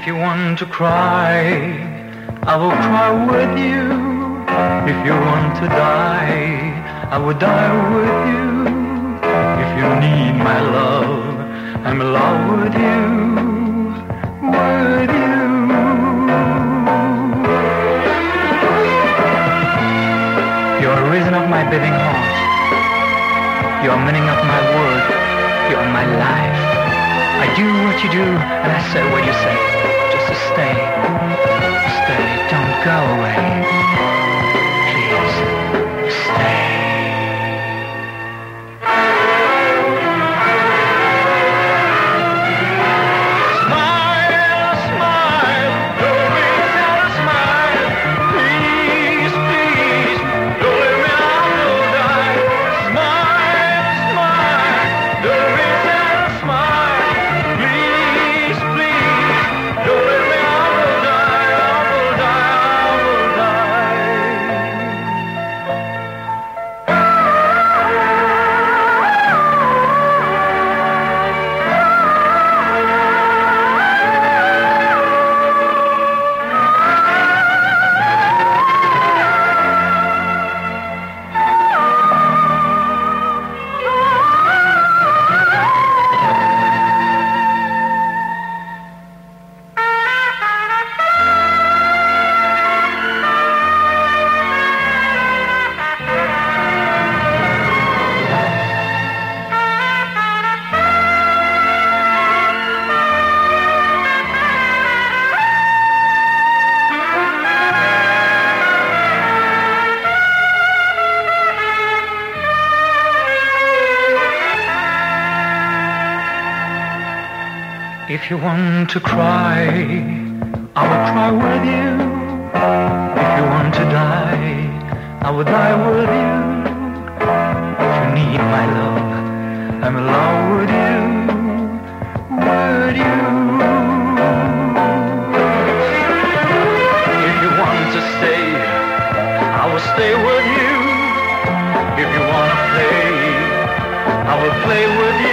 If you want to cry, I will cry with you. If you want to die, I will die with you. If you need my love, I'm in love with you, with you. You're the reason of my beating heart. You're the meaning of my world. You're my life. I do what you do, and I say what you say. Just to stay, don't go away. Please, stay. Smile, smile, don't be sad, smile. Please, please, don't let me out, will die. Smile, smile, don't be sad, smile. Please, please, don't let me out, will die, I will die, I will die. If you want to cry, I will cry with you. If you want to die, I will die with you. If you need my love, I'm in love with you, with you. If you want to stay, I will stay with you. If you want to play, I will play with you.